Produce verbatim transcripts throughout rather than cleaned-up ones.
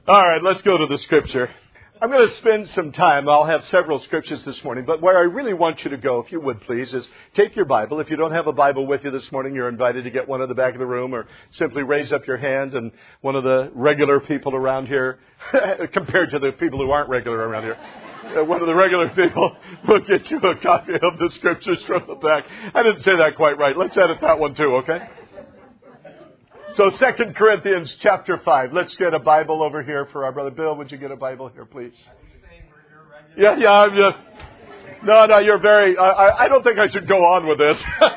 All right, let's go to the scripture. I'm going to spend some time. I'll have several scriptures this morning, but where I really want you to go, if you would please, is take your Bible. If you don't have a Bible with you this morning, you're invited to get one at the back of the room, or simply raise up your hand, and one of the regular people around here, compared to the people who aren't regular around here, uh, one of the regular people will get you a copy of the scriptures from the back. I didn't say that quite right. Let's edit that one too, okay? So Second Corinthians chapter five. Let's get a Bible over here for our brother Bill. Would you get a Bible here, please? Yeah, yeah, I'm just, no, no, you're very, I, I, I don't think I should go on with this.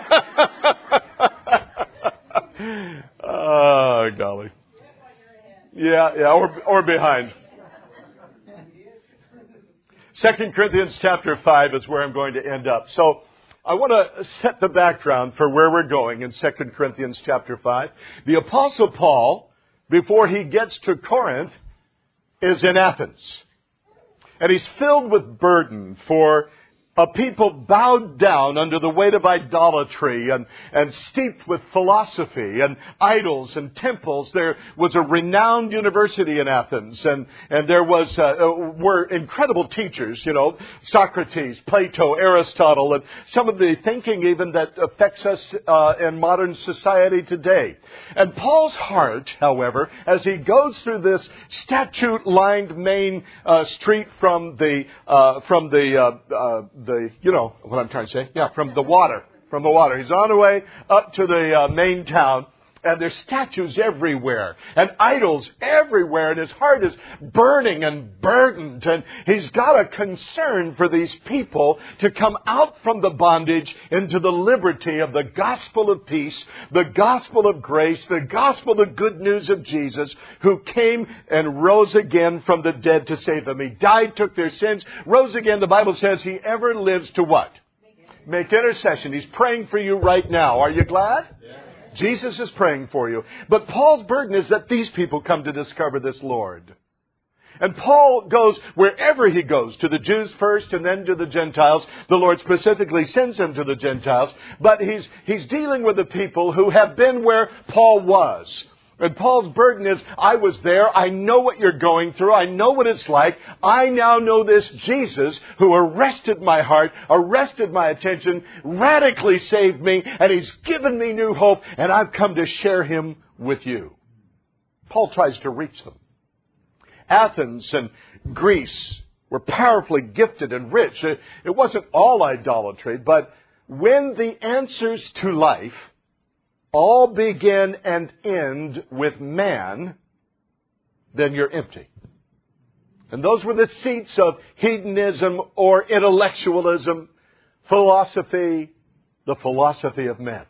Oh, golly. Yeah, yeah, or, or behind. Second Corinthians chapter five is where I'm going to end up. So, I want to set the background for where we're going in Second Corinthians chapter five. The Apostle Paul, before he gets to Corinth, is in Athens. And he's filled with burden for a people bowed down under the weight of idolatry and, and steeped with philosophy and idols and temples. There was a renowned university in Athens, and, and there was uh, were incredible teachers, you know, Socrates, Plato, Aristotle, and some of the thinking even that affects us uh, in modern society today. And Paul's heart, however, as he goes through this statue-lined main uh, street from the uh, from the uh, uh, the, you know what I'm trying to say? Yeah, from the water. From the water. He's on the way up to the uh, main town, and there's statues everywhere, and idols everywhere, and his heart is burning and burdened, and he's got a concern for these people to come out from the bondage into the liberty of the gospel of peace, the gospel of grace, the gospel, the good news of Jesus, who came and rose again from the dead to save them. He died, took their sins, rose again. The Bible says he ever lives to what? Make intercession. He's praying for you right now. Are you glad? Yeah. Jesus is praying for you. But Paul's burden is that these people come to discover this Lord. And Paul goes wherever he goes, to the Jews first and then to the Gentiles. The Lord specifically sends him to the Gentiles. But he's, he's dealing with the people who have been where Paul was. And Paul's burden is, I was there, I know what you're going through, I know what it's like. I now know this Jesus who arrested my heart, arrested my attention, radically saved me, and He's given me new hope, and I've come to share Him with you. Paul tries to reach them. Athens and Greece were powerfully gifted and rich. It wasn't all idolatry, but when the answers to life all begin and end with man, then you're empty. And those were the seats of hedonism or intellectualism, philosophy, the philosophy of men.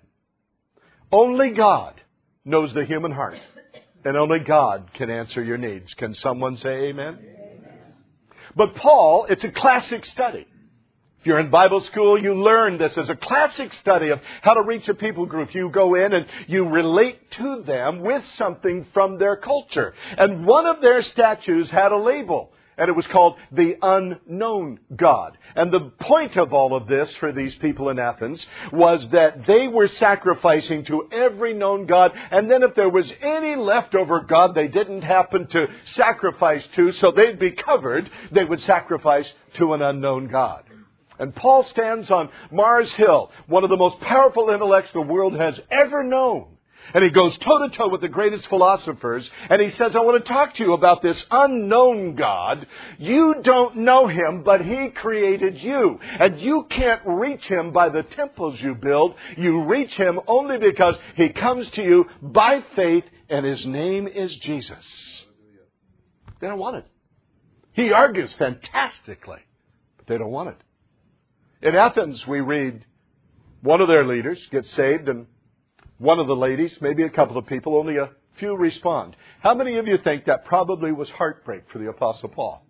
Only God knows the human heart, and only God can answer your needs. Can someone say amen? Amen. But Paul, it's a classic study. If you're in Bible school, you learn this as a classic study of how to reach a people group. You go in and you relate to them with something from their culture. And one of their statues had a label, and it was called the Unknown God. And the point of all of this for these people in Athens was that they were sacrificing to every known God. And then if there was any leftover God they didn't happen to sacrifice to, so they'd be covered, they would sacrifice to an unknown God. And Paul stands on Mars Hill, one of the most powerful intellects the world has ever known. And he goes toe-to-toe with the greatest philosophers. And he says, I want to talk to you about this unknown God. You don't know Him, but He created you. And you can't reach Him by the temples you build. You reach Him only because He comes to you by faith, and His name is Jesus. They don't want it. He argues fantastically, but they don't want it. In Athens, we read one of their leaders gets saved, and one of the ladies, maybe a couple of people, only a few respond. How many of you think that probably was heartbreak for the Apostle Paul?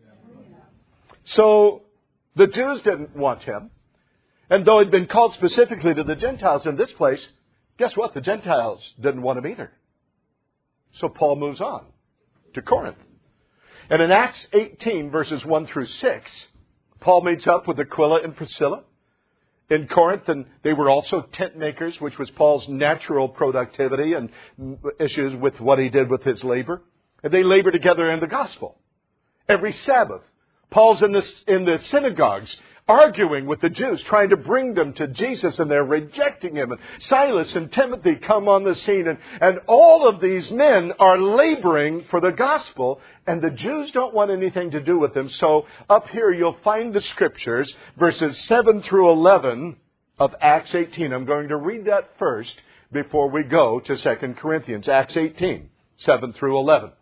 So the Jews didn't want him. And though he'd been called specifically to the Gentiles in this place, guess what? The Gentiles didn't want him either. So Paul moves on to Corinth. And in Acts eighteen, verses one through six, Paul meets up with Aquila and Priscilla in Corinth, and they were also tent makers, which was Paul's natural productivity and issues with what he did with his labor. And they labor together in the gospel. Every Sabbath, Paul's in the, in the synagogues arguing with the Jews, trying to bring them to Jesus, and they're rejecting him. And Silas and Timothy come on the scene, and, and all of these men are laboring for the gospel, and the Jews don't want anything to do with them. So up here you'll find the scriptures, verses seven through eleven of Acts eighteen. I'm going to read that first before we go to Second Corinthians. Acts eighteen, seven through eleven.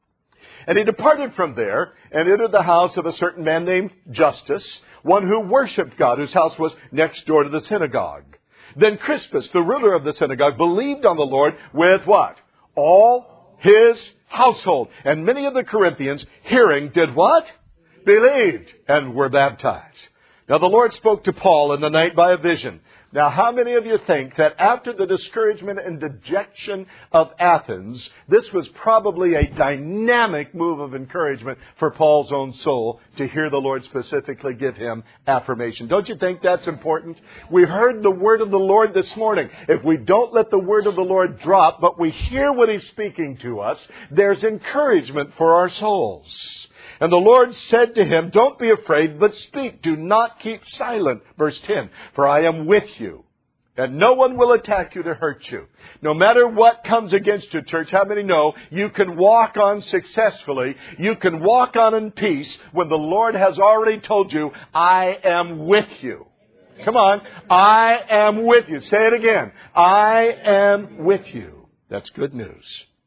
And he departed from there and entered the house of a certain man named Justus, one who worshipped God, whose house was next door to the synagogue. Then Crispus, the ruler of the synagogue, believed on the Lord with what? All his household. And many of the Corinthians, hearing, did what? Believed and were baptized. Now the Lord spoke to Paul in the night by a vision. Now, how many of you think that after the discouragement and dejection of Athens, this was probably a dynamic move of encouragement for Paul's own soul to hear the Lord specifically give him affirmation? Don't you think that's important? We heard the word of the Lord this morning. If we don't let the word of the Lord drop, but we hear what he's speaking to us, there's encouragement for our souls. And the Lord said to him, don't be afraid, but speak. Do not keep silent. Verse ten, for I am with you, and no one will attack you to hurt you. No matter what comes against you, church, how many know you can walk on successfully? You can walk on in peace when the Lord has already told you, I am with you. Come on. I am with you. Say it again. I am with you. That's good news.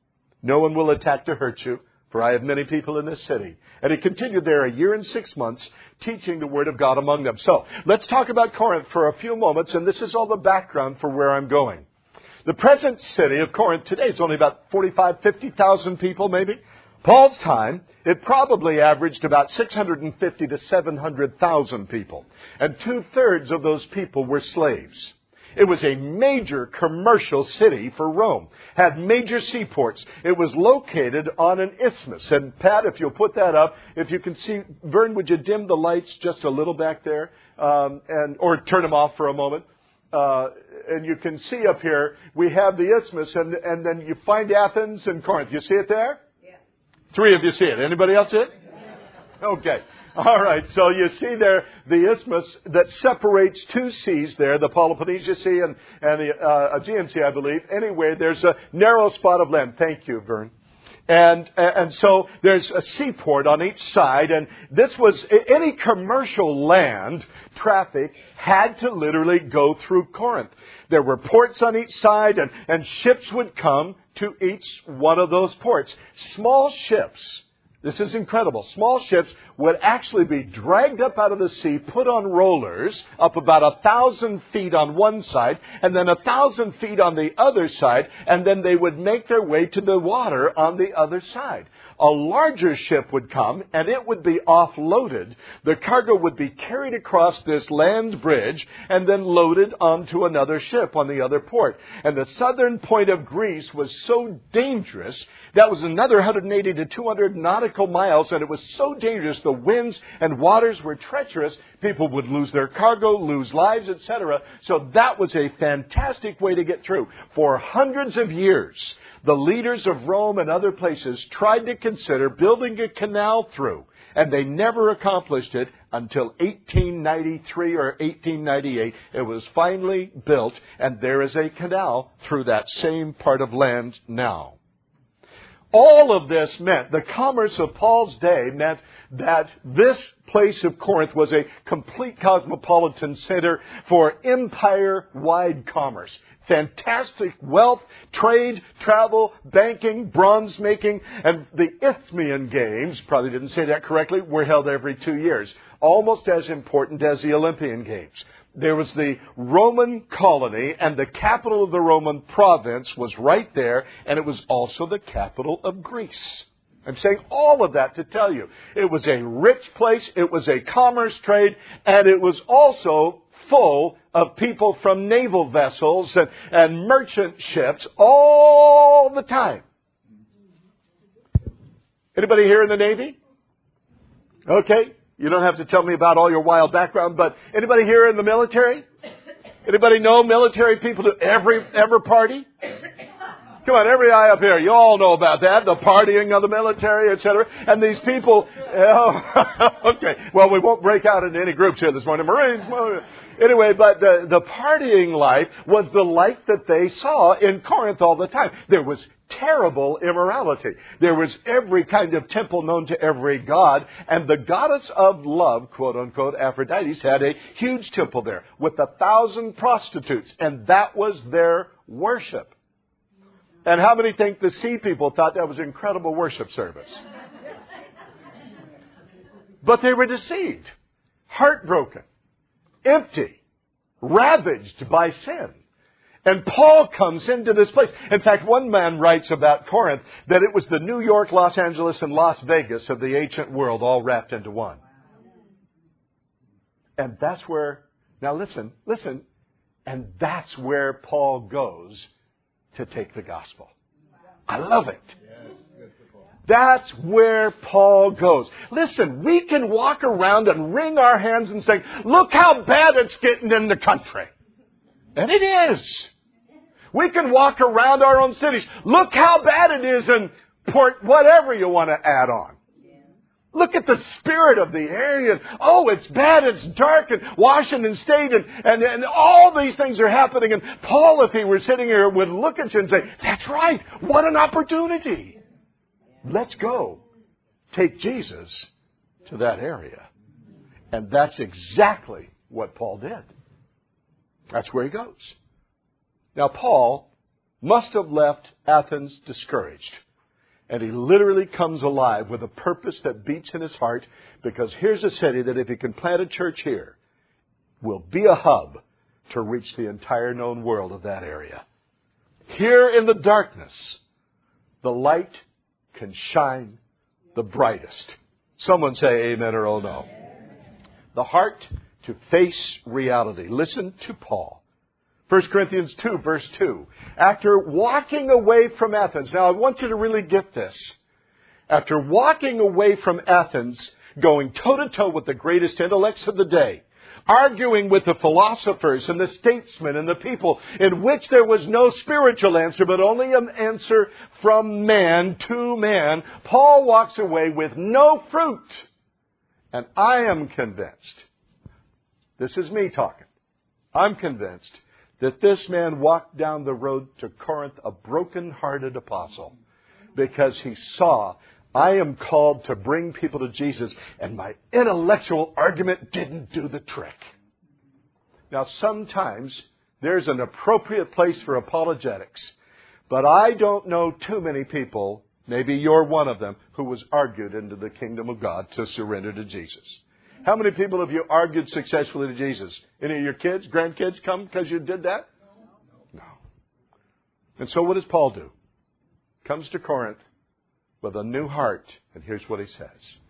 No one will attack to hurt you, for I have many people in this city. And he continued there a year and six months, teaching the word of God among them. So, let's talk about Corinth for a few moments, and this is all the background for where I'm going. The present city of Corinth today is only about forty-five, fifty thousand people, maybe. Paul's time, it probably averaged about six hundred fifty to seven hundred thousand people. And two-thirds of those people were slaves. It was a major commercial city for Rome. Had major seaports. It was located on an isthmus. And Pat, if you'll put that up, if you can see, Vern, would you dim the lights just a little back there, um, and or turn them off for a moment? Uh, and you can see up here, we have the isthmus, and and then you find Athens and Corinth. You see it there? Yeah. Three of you see it. Anybody else see it? Yeah. Okay. All right, so you see there the isthmus that separates two seas there, the Peloponnesian Sea and, and the uh, Aegean Sea, I believe. Anyway, there's a narrow spot of land. Thank you, Vern. And and so there's a seaport on each side, and this was, any commercial land traffic had to literally go through Corinth. There were ports on each side, and, and ships would come to each one of those ports. Small ships. This is incredible. Small ships would actually be dragged up out of the sea, put on rollers, up about a thousand feet on one side, and then a thousand feet on the other side, and then they would make their way to the water on the other side. A larger ship would come, and it would be offloaded. The cargo would be carried across this land bridge, and then loaded onto another ship on the other port. And the southern point of Greece was so dangerous, that was another one hundred eighty to two hundred nautical miles, and it was so dangerous, the winds and waters were treacherous, people would lose their cargo, lose lives, et cetera. So that was a fantastic way to get through. For hundreds of years, the leaders of Rome and other places tried to consider building a canal through, and they never accomplished it until eighteen ninety-three or eighteen ninety-eight. It was finally built, and there is a canal through that same part of land now. All of this meant, the commerce of Paul's day meant that this place of Corinth was a complete cosmopolitan center for empire-wide commerce. Fantastic wealth, trade, travel, banking, bronze making, and the Isthmian Games, probably didn't say that correctly, were held every two years. Almost as important as the Olympian Games. There was the Roman colony, and the capital of the Roman province was right there, and it was also the capital of Greece. I'm saying all of that to tell you. It was a rich place, it was a commerce trade, and it was also full of people from naval vessels and, and merchant ships all the time. Anybody here in the Navy? Okay. You don't have to tell me about all your wild background, but anybody here in the military? Anybody know military people to every ever party? Come on, every eye up here. You all know about that. The partying of the military, et cetera. And these people... Oh, okay. Well, we won't break out into any groups here this morning. Marines... Anyway, but the, the partying life was the life that they saw in Corinth all the time. There was terrible immorality. There was every kind of temple known to every god. And the goddess of love, quote unquote, Aphrodite, had a huge temple there with a thousand prostitutes. And that was their worship. And how many think the sea people thought that was an incredible worship service? But they were deceived, heartbroken, empty, ravaged by sin. And Paul comes into this place. In fact, one man writes about Corinth that it was the New York, Los Angeles, and Las Vegas of the ancient world all wrapped into one. And that's where, now listen, listen, and that's where Paul goes to take the gospel. I love it. That's where Paul goes. Listen, we can walk around and wring our hands and say, look how bad it's getting in the country. And it is. We can walk around our own cities. Look how bad it is in Port, whatever you want to add on. Look at the spirit of the area. And, oh, it's bad, it's dark, and Washington State, and, and, and all these things are happening. And Paul, if he were sitting here, would look at you and say, that's right, what an opportunity. Let's go. Take Jesus to that area. And that's exactly what Paul did. That's where he goes. Now, Paul must have left Athens discouraged. And he literally comes alive with a purpose that beats in his heart, because here's a city that if he can plant a church here, will be a hub to reach the entire known world of that area. Here in the darkness, the light can shine the brightest. Someone say amen or oh no. The heart to face reality. Listen to Paul. First Corinthians two, verse two. After walking away from Athens. Now, I want you to really get this. After walking away from Athens, going toe-to-toe with the greatest intellects of the day, arguing with the philosophers and the statesmen and the people in which there was no spiritual answer, but only an answer from man to man, Paul walks away with no fruit. And I am convinced, this is me talking, I'm convinced that this man walked down the road to Corinth a broken-hearted apostle, because he saw, I am called to bring people to Jesus, and my intellectual argument didn't do the trick. Now, sometimes there's an appropriate place for apologetics, but I don't know too many people, maybe you're one of them, who was argued into the kingdom of God to surrender to Jesus. How many people have you argued successfully to Jesus? Any of your kids, grandkids come because you did that? No. And so what does Paul do? Comes to Corinth with a new heart. And here's what he says.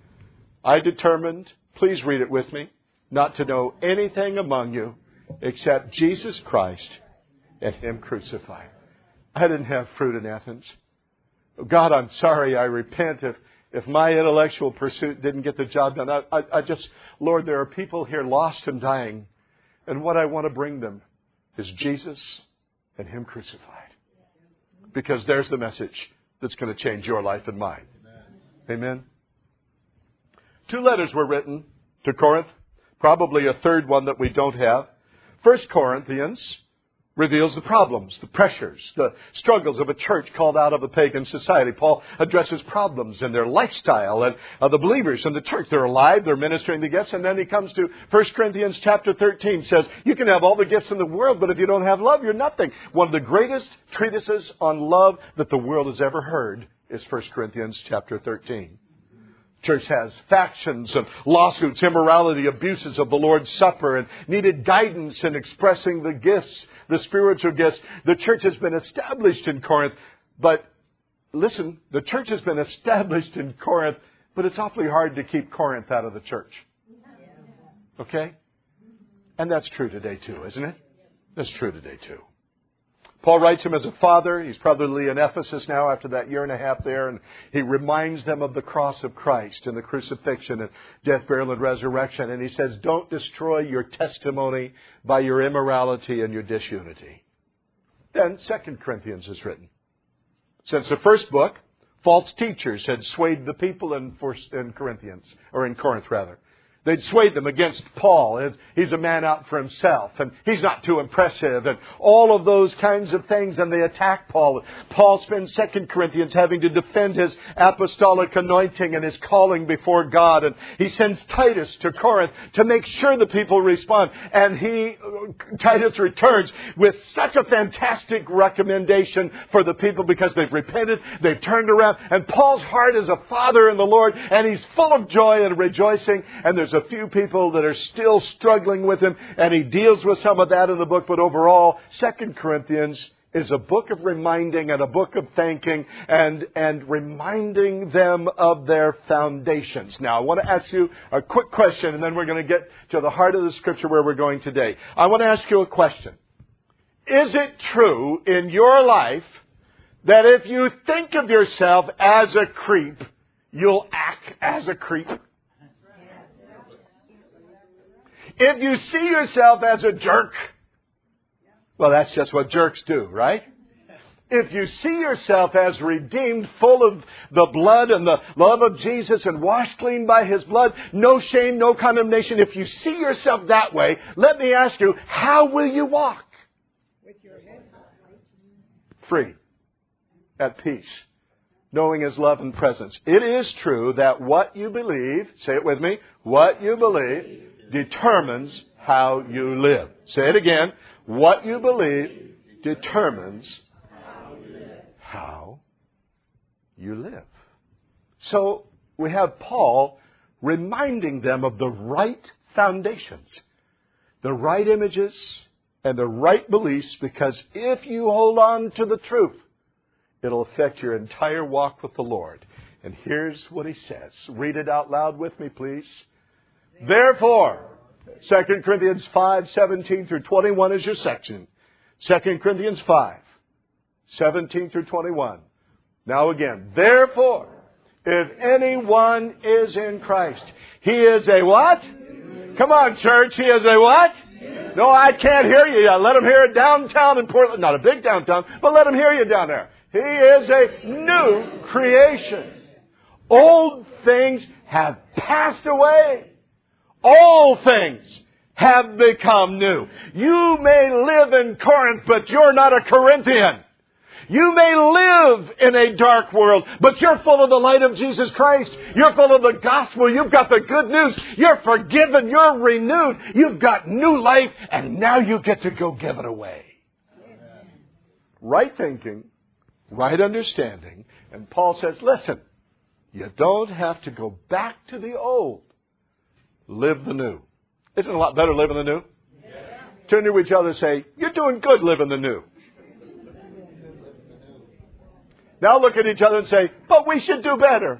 I determined, please read it with me, not to know anything among you except Jesus Christ and Him crucified. I didn't have fruit in Athens. God, I'm sorry. I repent if If my intellectual pursuit didn't get the job done. I, I, I just, Lord, there are people here lost and dying. And what I want to bring them is Jesus and Him crucified. Because there's the message that's going to change your life and mine. Amen. Amen. Two letters were written to Corinth. Probably a third one that we don't have. First Corinthians reveals the problems, the pressures, the struggles of a church called out of a pagan society. Paul addresses problems in their lifestyle and uh, the believers in the church. They're alive, they're ministering the gifts. And then he comes to First Corinthians chapter thirteen, says, you can have all the gifts in the world, but if you don't have love, you're nothing. One of the greatest treatises on love that the world has ever heard is First Corinthians chapter thirteen. Church has factions and lawsuits, immorality, abuses of the Lord's Supper, and needed guidance in expressing the gifts, the spiritual gifts. The church has been established in Corinth, but listen, the church has been established in Corinth, but it's awfully hard to keep Corinth out of the church. Okay? And that's true today too, isn't it? That's true today too. Paul writes him as a father. He's probably in Ephesus now after that year and a half there. And he reminds them of the cross of Christ and the crucifixion and death, burial, and resurrection. And he says, don't destroy your testimony by your immorality and your disunity. Then Second Corinthians is written. Since the first book, false teachers had swayed the people in, in Corinthians, or in Corinth rather. They'd swayed them against Paul. He's a man out for himself, and he's not too impressive, and all of those kinds of things, and they attack Paul. Paul spends Second Corinthians having to defend his apostolic anointing and his calling before God, and he sends Titus to Corinth to make sure the people respond. And he, Titus returns with such a fantastic recommendation for the people because they've repented, they've turned around, and Paul's heart is a father in the Lord, and he's full of joy and rejoicing, and there's a few people that are still struggling with him, and he deals with some of that in the book. But overall, Second Corinthians is a book of reminding and a book of thanking and, and reminding them of their foundations. Now, I want to ask you a quick question, and then we're going to get to the heart of the Scripture where we're going today. I want to ask you a question. Is it true in your life that if you think of yourself as a creep, you'll act as a creep? If you see yourself as a jerk, well, that's just what jerks do, right? If you see yourself as redeemed, full of the blood and the love of Jesus and washed clean by His blood, no shame, no condemnation, if you see yourself that way, let me ask you, how will you walk? With your head free, at peace, knowing His love and presence. It is true that what you believe, say it with me, what you believe determines how you live. Say it again. What you believe determines how you live. So we have Paul reminding them of the right foundations, the right images, and the right beliefs, because if you hold on to the truth, it'll affect your entire walk with the Lord. And here's what he says. Read it out loud with me, please. Therefore, Second Corinthians five, seventeen through twenty-one is your section. Second Corinthians five, seventeen through twenty-one. Now again, therefore, if anyone is in Christ, he is a what? Come on, church, he is a what? No, I can't hear you yet. Let him hear it downtown in Portland. Not a big downtown, but let him hear you down there. He is a new creation. Old things have passed away. All things have become new. You may live in Corinth, but you're not a Corinthian. You may live in a dark world, but you're full of the light of Jesus Christ. You're full of the gospel. You've got the good news. You're forgiven. You're renewed. You've got new life, and now you get to go give it away. Amen. Right thinking, right understanding. And Paul says, listen, you don't have to go back to the old. Live the new. Isn't it a lot better living the new? Yeah. Turn to each other and say, you're doing good living the new. Now look at each other and say, but we should do better.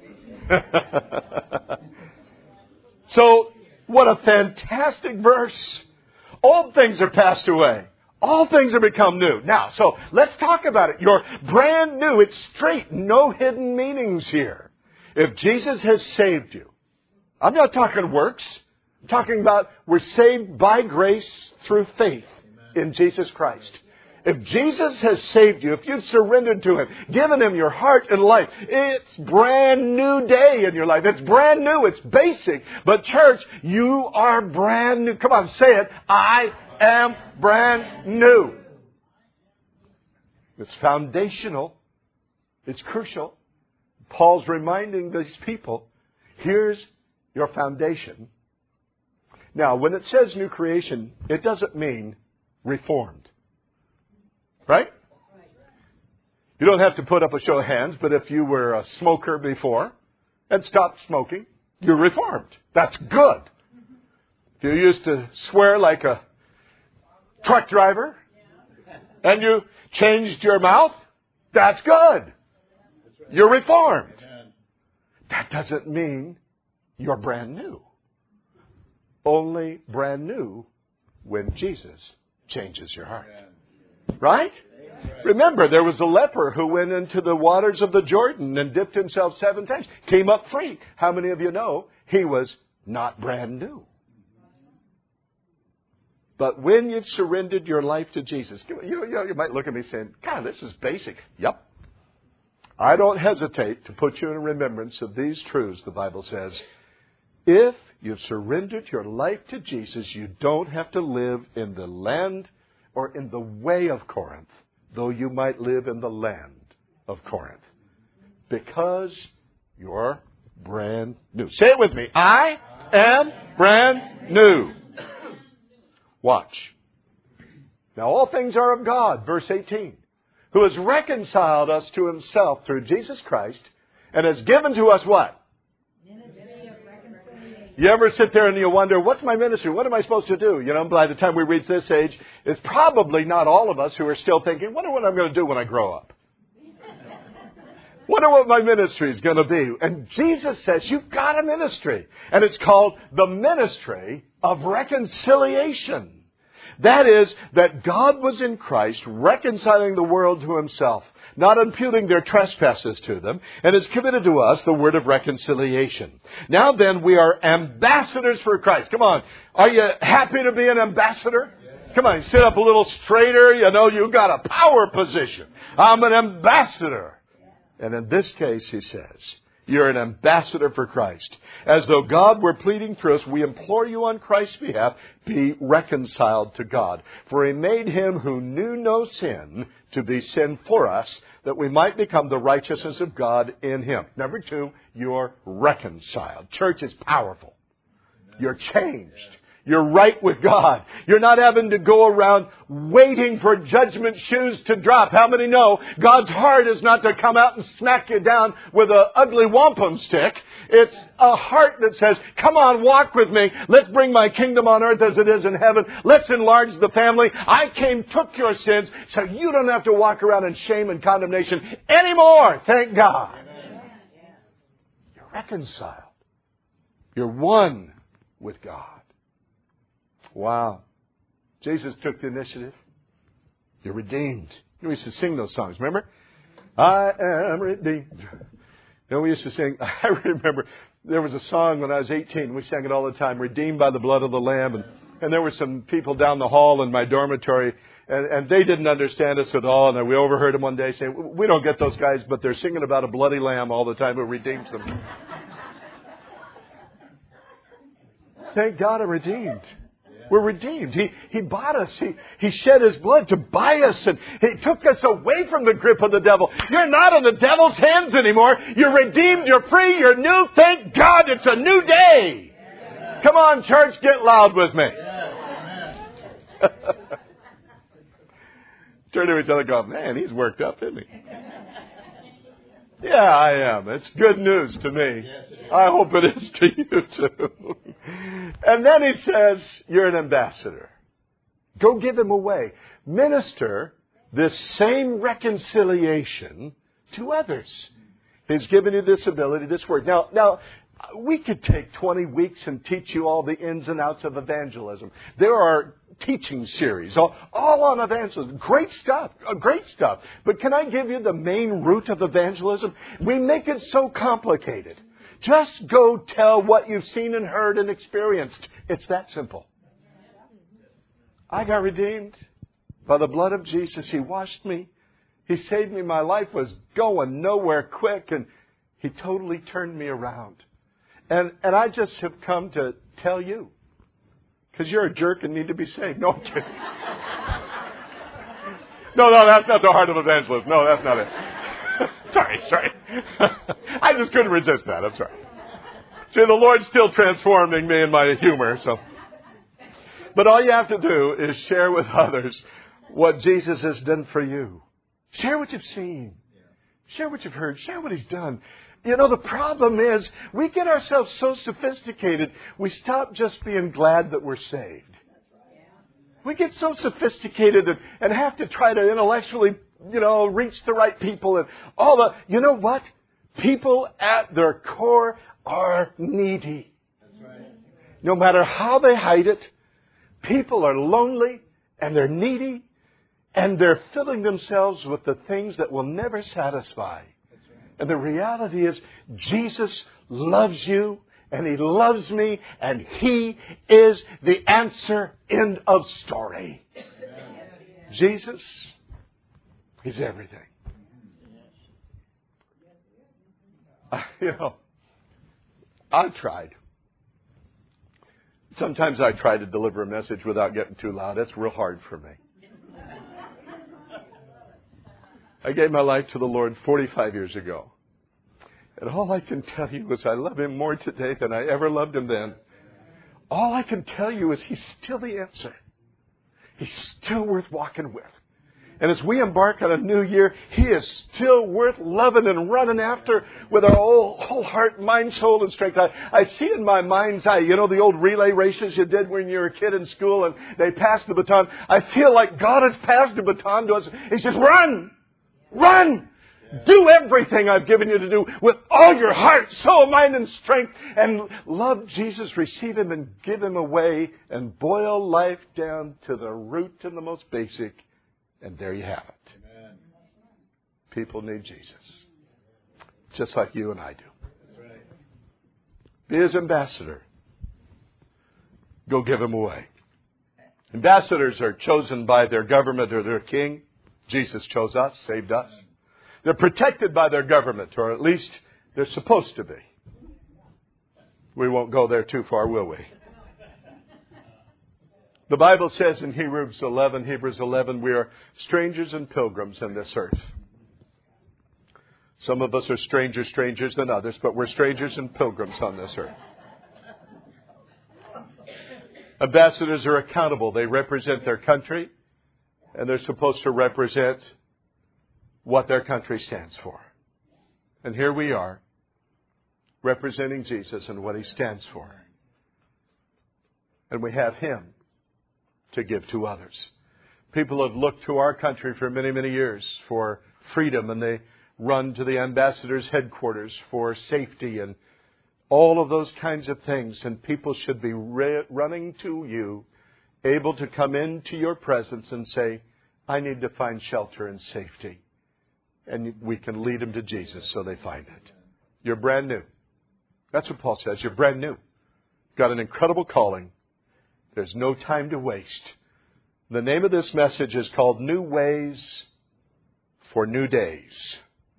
So, what a fantastic verse. Old things are passed away. All things have become new. Now, so let's talk about it. You're brand new. It's straight. No hidden meanings here. If Jesus has saved you, I'm not talking works. I'm talking about we're saved by grace through faith in Jesus Christ. If Jesus has saved you, if you've surrendered to Him, given Him your heart and life, it's brand new day in your life. It's brand new. It's basic. But church, you are brand new. Come on, say it. I am brand new. It's foundational. It's crucial. Paul's reminding these people, here's your foundation. Now, when it says new creation, it doesn't mean reformed. Right? You don't have to put up a show of hands, but if you were a smoker before and stopped smoking, you're reformed. That's good. If you used to swear like a truck driver and you changed your mouth, that's good. You're reformed. That doesn't mean you're brand new. Only brand new when Jesus changes your heart. Right? Remember, there was a leper who went into the waters of the Jordan and dipped himself seven times. Came up free. How many of you know he was not brand new? But when you've surrendered your life to Jesus, you, you, you might look at me saying, God, this is basic. Yep. I don't hesitate to put you in remembrance of these truths, the Bible says. If you've surrendered your life to Jesus, you don't have to live in the land or in the way of Corinth, though you might live in the land of Corinth. Because you're brand new. Say it with me. I am brand new. Watch. Now all things are of God, verse eighteen, who has reconciled us to himself through Jesus Christ and has given to us what? Ministry of reconciliation. You ever sit there and you wonder, what's my ministry? What am I supposed to do? You know, by the time we reach this age, it's probably not all of us who are still thinking, wonder what I'm going to do when I grow up. Wonder what my ministry is going to be. And Jesus says, you've got a ministry. And it's called the ministry of reconciliation. That is, that God was in Christ reconciling the world to himself, not imputing their trespasses to them, and has committed to us the word of reconciliation. Now then, we are ambassadors for Christ. Come on. Are you happy to be an ambassador? Come on, sit up a little straighter. You know, you've got a power position. I'm an ambassador. And in this case, he says, you're an ambassador for Christ. As though God were pleading through us, we implore you on Christ's behalf, be reconciled to God. For he made him who knew no sin to be sin for us, that we might become the righteousness of God in him. Number two, you're reconciled. Church is powerful. You're changed. You're right with God. You're not having to go around waiting for judgment shoes to drop. How many know God's heart is not to come out and smack you down with an ugly wampum stick? It's a heart that says, come on, walk with me. Let's bring my kingdom on earth as it is in heaven. Let's enlarge the family. I came, took your sins, so you don't have to walk around in shame and condemnation anymore. Thank God. You're reconciled. You're one with God. Wow. Jesus took the initiative. You're redeemed. We used to sing those songs, remember? I am redeemed. You know, we used to sing, I remember there was a song when I was eighteen, we sang it all the time, redeemed by the blood of the Lamb. And, and there were some people down the hall in my dormitory, and, and they didn't understand us at all. And we overheard them one day saying, we don't get those guys, but they're singing about a bloody lamb all the time who redeems them. Thank God I'm redeemed. We're redeemed. He, he bought us. He, he shed his blood to buy us. And he took us away from the grip of the devil. You're not in the devil's hands anymore. You're redeemed. You're free. You're new. Thank God it's a new day. Amen. Come on, church. Get loud with me. Yes. Turn to each other and go, man, he's worked up, isn't he? Yeah, I am. It's good news to me. Yes, I hope it is to you too. And then he says, you're an ambassador. Go give him away. Minister this same reconciliation to others. He's given you this ability, this word. Now, now, we could take twenty weeks and teach you all the ins and outs of evangelism. There are teaching series, all, all on evangelism. Great stuff, great stuff. But can I give you the main root of evangelism? We make it so complicated. Just go tell what you've seen and heard and experienced. It's that simple. I got redeemed by the blood of Jesus. He washed me. He saved me. My life was going nowhere quick, and He totally turned me around. And and I just have come to tell you, because you're a jerk and need to be saved. No, I'm kidding. No, no, that's not the heart of evangelism. No, that's not it. sorry, sorry. I just couldn't resist that. I'm sorry. See, the Lord's still transforming me in my humor. So, but all you have to do is share with others what Jesus has done for you. Share what you've seen. Share what you've heard. Share what He's done. You know, the problem is we get ourselves so sophisticated, we stop just being glad that we're saved. We get so sophisticated and, and have to try to intellectually, you know, reach the right people and all the, you know what? People at their core are needy. That's right. No matter how they hide it, people are lonely and they're needy and they're filling themselves with the things that will never satisfy. And the reality is, Jesus loves you, and He loves me, and He is the answer. End of story. Jesus is everything. you know, I tried. Sometimes I try to deliver a message without getting too loud. It's real hard for me. I gave my life to the Lord forty-five years ago. And all I can tell you is I love Him more today than I ever loved Him then. All I can tell you is He's still the answer. He's still worth walking with. And as we embark on a new year, He is still worth loving and running after with our whole, whole heart, mind, soul, and strength. I, I see in my mind's eye, you know, the old relay races you did when you were a kid in school and they passed the baton. I feel like God has passed the baton to us. He says, run! Run! Do everything I've given you to do with all your heart, soul, mind, and strength. And love Jesus, receive Him, and give Him away. And boil life down to the root and the most basic. And there you have it. Amen. People need Jesus. Just like you and I do. That's right. Be His ambassador. Go give Him away. Ambassadors are chosen by their government or their king. Jesus chose us, saved us. They're protected by their government, or at least they're supposed to be. We won't go there too far, will we? The Bible says in Hebrews eleven, Hebrews eleven, we are strangers and pilgrims in this earth. Some of us are stranger strangers than others, but we're strangers and pilgrims on this earth. Ambassadors are accountable. They represent their country, and they're supposed to represent what their country stands for. And here we are, representing Jesus and what He stands for. And we have Him to give to others. People have looked to our country for many, many years for freedom, and they run to the ambassador's headquarters for safety and all of those kinds of things. And people should be re- running to you, able to come into your presence and say, I need to find shelter and safety. And we can lead them to Jesus so they find it. You're brand new. That's what Paul says. You're brand new. Got an incredible calling. There's no time to waste. The name of this message is called New Ways for New Days.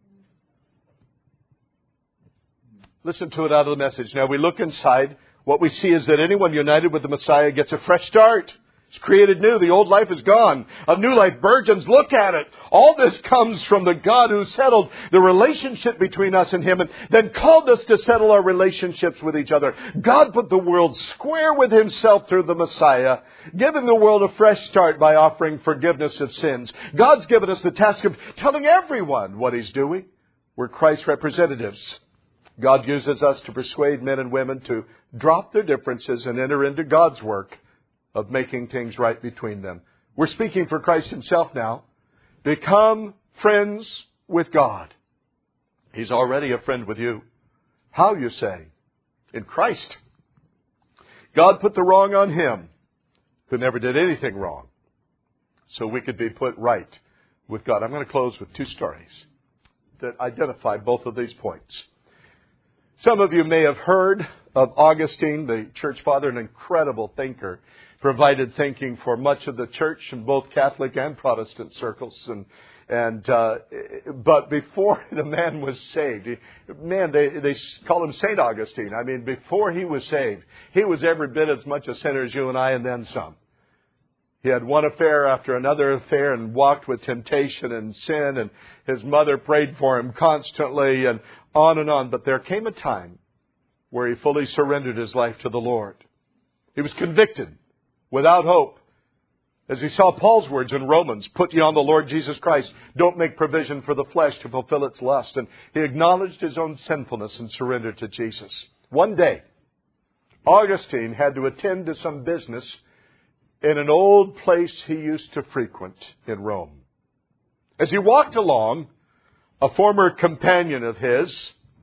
Listen to it out of the message. Now we look inside. What we see is that anyone united with the Messiah gets a fresh start. It's created new. The old life is gone. A new life burgeons. Look at it. All this comes from the God who settled the relationship between us and Him and then called us to settle our relationships with each other. God put the world square with Himself through the Messiah, giving the world a fresh start by offering forgiveness of sins. God's given us the task of telling everyone what He's doing. We're Christ's representatives. God uses us to persuade men and women to drop their differences and enter into God's work of making things right between them. We're speaking for Christ Himself now. Become friends with God. He's already a friend with you. How, you say? In Christ. God put the wrong on Him, who never did anything wrong, so we could be put right with God. I'm going to close with two stories that identify both of these points. Some of you may have heard of Augustine, the church father, an incredible thinker, provided thinking for much of the church in both Catholic and Protestant circles. And and uh, but before the man was saved, he, man, they they call him Saint Augustine. I mean, before he was saved, he was every bit as much a sinner as you and I, and then some. He had one affair after another affair and walked with temptation and sin, and his mother prayed for him constantly, and on and on. But there came a time where he fully surrendered his life to the Lord. He was convicted, without hope. As he saw Paul's words in Romans, put ye on the Lord Jesus Christ. Don't make provision for the flesh to fulfill its lust. And he acknowledged his own sinfulness and surrendered to Jesus. One day, Augustine had to attend to some business in an old place he used to frequent in Rome. As he walked along, a former companion of his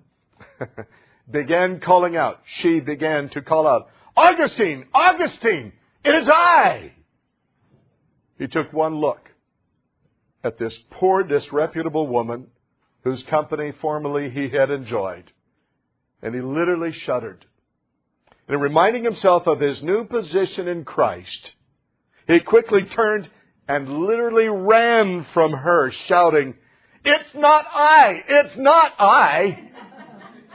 began calling out. She began to call out, Augustine! Augustine! It is I! He took one look at this poor, disreputable woman whose company formerly he had enjoyed. And he literally shuddered. And reminding himself of his new position in Christ, he quickly turned and literally ran from her, shouting, It's not I! It's not I!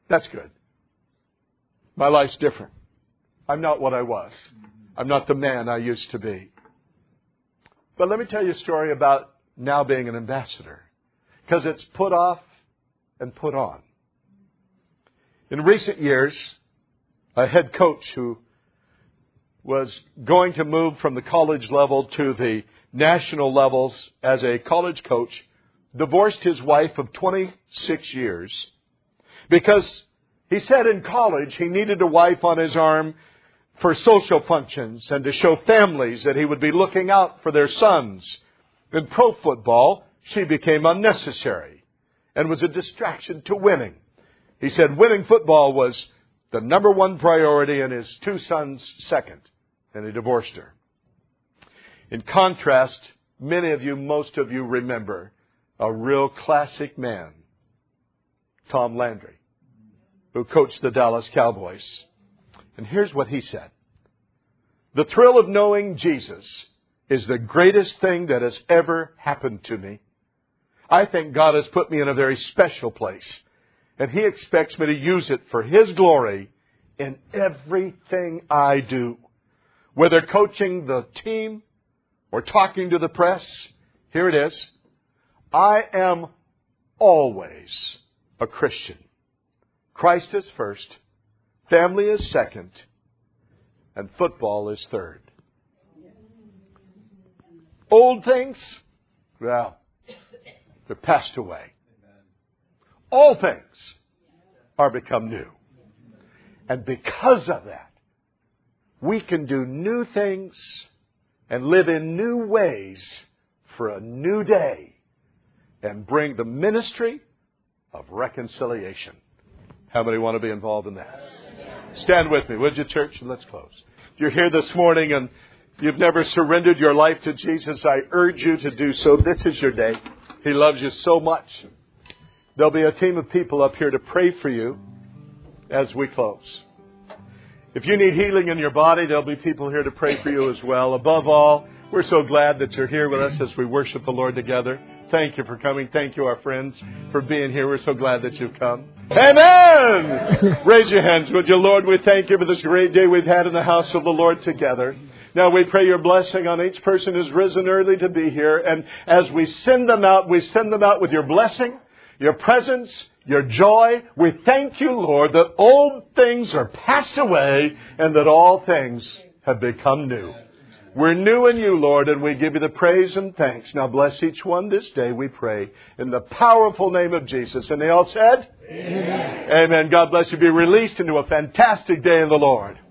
That's good. My life's different. I'm not what I was. I'm not the man I used to be. But let me tell you a story about now being an ambassador. Because it's put off and put on. In recent years, a head coach who was going to move from the college level to the national levels as a college coach divorced his wife of twenty-six years because he said in college he needed a wife on his arm for social functions and to show families that he would be looking out for their sons. In pro football, she became unnecessary and was a distraction to winning. He said winning football was the number one priority and his two sons second. And he divorced her. In contrast, many of you, most of you remember a real classic man, Tom Landry, who coached the Dallas Cowboys. And here's what he said. The thrill of knowing Jesus is the greatest thing that has ever happened to me. I think God has put me in a very special place. And He expects me to use it for His glory in everything I do. Whether coaching the team or talking to the press, here it is. I am always a Christian. Christ is first, family is second, and football is third. Old things, well, they're passed away. All things are become new. And because of that, we can do new things and live in new ways for a new day and bring the ministry of reconciliation. How many want to be involved in that? Stand with me, would you, church? And let's close. If you're here this morning and you've never surrendered your life to Jesus, I urge you to do so. This is your day. He loves you so much. There'll be a team of people up here to pray for you as we close. If you need healing in your body, there'll be people here to pray for you as well. Above all, we're so glad that you're here with us as we worship the Lord together. Thank you for coming. Thank you, our friends, for being here. We're so glad that you've come. Amen! Raise your hands, would you, Lord? We thank you for this great day we've had in the house of the Lord together. Now we pray your blessing on each person who's risen early to be here. And as we send them out, we send them out with your blessing, your presence, your joy. We thank you, Lord, that old things are passed away and that all things have become new. We're new in you, Lord, and we give you the praise and thanks. Now bless each one this day, we pray, in the powerful name of Jesus. And they all said? Amen. Amen. God bless you. Be released into a fantastic day in the Lord.